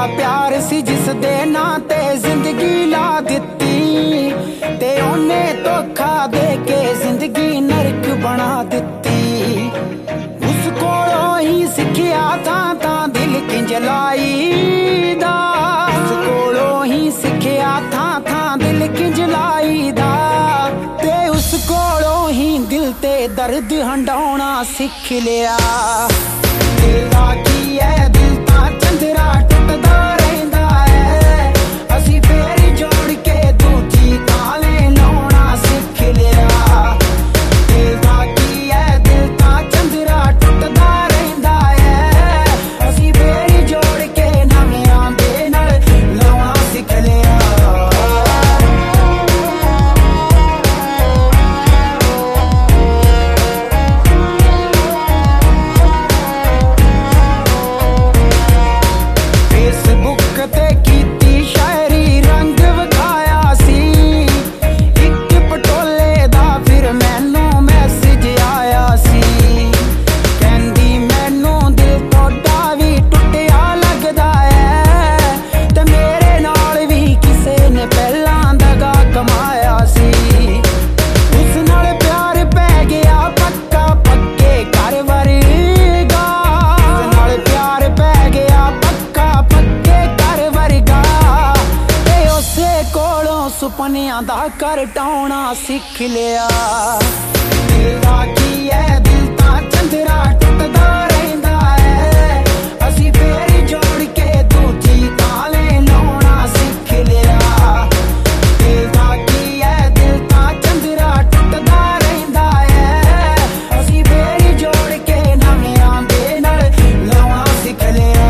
प्यार सी जिस दे नां ते जिंदगी ला दित्ती, ते ओने धोखा दे के जिंदगी नरक बना दित्ती। उस कोलों ही सिखिया था दिल किंज लाई दा, उस कोलों ही सिखिया था दिल किंज लाई दा, ते उस कोलों ही दिल ते दर्द हंडाउणा सिख लिया। दिल दा की है दिल ता चंदरा टुटदा रहिंदा है, असी फेर जोड़ के दूजी ताले लाउणा सिख लिया। दिल दा की है दिल ता चंदरा टुटदा रहिंदा है, असी फेर जोड़ के नवियां दे नाल लाउणा सिख लिया। सुपनियां दा कर टाउणा सिख लिया। दिल दा की है दिल ता चंदरा टुटदा रहिंदा है, असी फेर जोड़ के दूजी ताले लाउणा सिख लिया। दिल दा की है दिल ता चंदरा टुटदा रहिंदा है, असी फेर जोड़ के नवियां दे नाल लाउणा सिख लिया।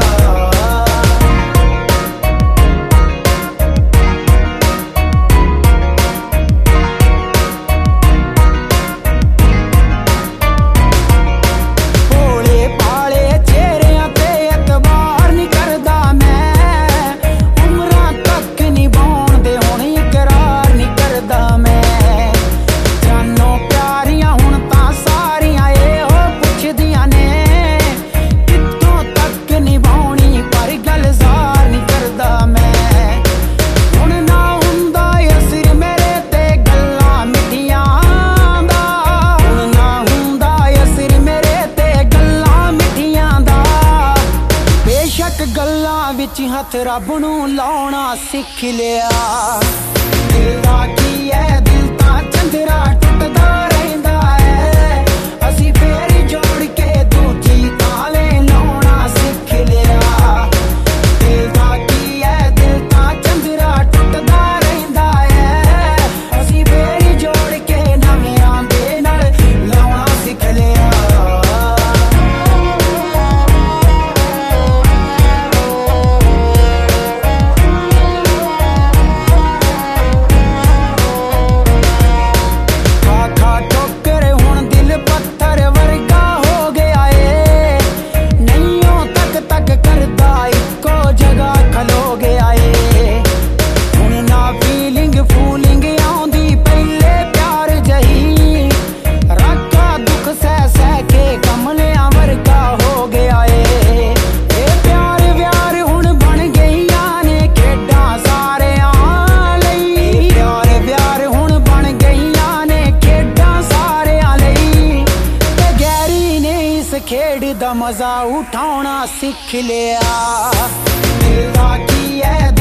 गल्लां विच हथ रब नूं लाउणा सिख लिया। दिल दा की है दिल ता चंदरा टुटदा रहिंदा है, असी फेर जोड़ के दूजी ताले लाउणा सिख लिया। दिल दा की है दिल ता चंदरा टुटदा रहिंदा है, असी फेर जोड़ के नवियां दे नाल लाउणा सिख लिया। खेड दा मजा उठाउणा सिख लिया। दिल दा की है